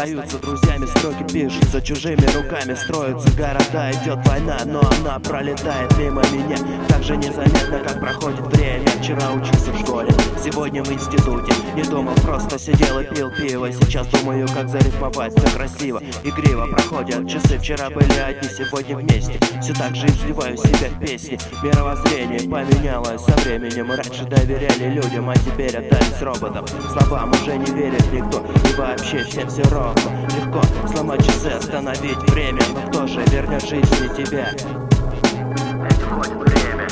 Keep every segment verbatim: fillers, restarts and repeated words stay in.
остаются друзьями, строки пишутся чужими руками, строятся города, идет война, но она пролетает мимо меня так же незаметно, как проходит время. Вчера учился в школе, сегодня в институте. Не думал, просто сидел и пил пиво. Сейчас думаю, как зарифмовать все красиво. Игриво проходят часы, вчера были одни, сегодня вместе. Все так же изливаю себя в песни. Мировоззрение поменялось со временем. Раньше доверяли людям, а теперь отдались роботам. Словам уже не верит никто, и вообще всем все ровно. Легко сломать часы, остановить время, но кто же вернет жизни тебя? Опять уходит время.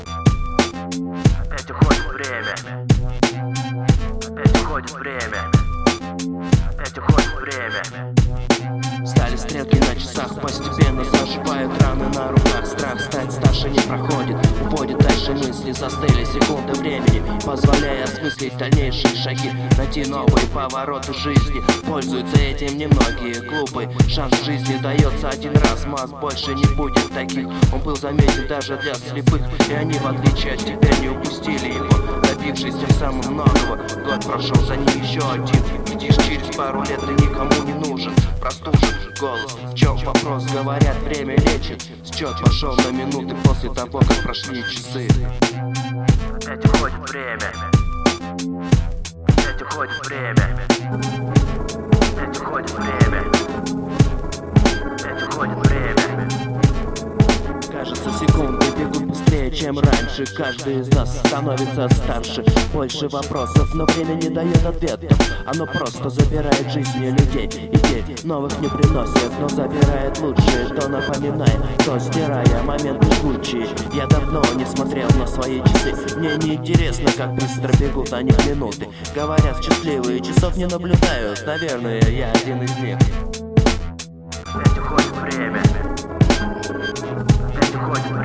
Опять уходит время. Опять уходит время. Опять уходит время. Стали стрелки на часах, постепенно заживают раны на руках. Страх стать старше не проходит, уводит дальше мысли. Застыли секунды времени, позволяя осмыслить дальнейшие шаги, найти новые повороты жизни. Пользуются этим немногие, глупый шанс в жизни дается один раз. Масс больше не будет таких, он был заметен даже для слепых, и они, в отличие от тебя, не упустили его, добившись тем самым многого. Год прошел, за ним еще один. Видишь, через пару лет ты никому не нужен. Простужен голос, в чем вопрос? Говорят, время лечит. Счет пошел на минуты после того, как прошли часы. Опять уходит время. Опять уходит время. Опять уходит время. Опять уходит время. Кажется, секунды бегут быстрее, чем раньше. Каждый из нас становится старше. Больше вопросов, но время не дает ответов. Оно просто забирает жизни людей. Идей новых не приносит, но забирает лучшее, что напоминает, то стирая моменты жгучие. Я давно не смотрел на свои часы. Мне не интересно, как быстро бегут они минуты. Говорят, счастливые часов не наблюдают. Наверное, я один из них. Опять уходит время. Опять уходит время.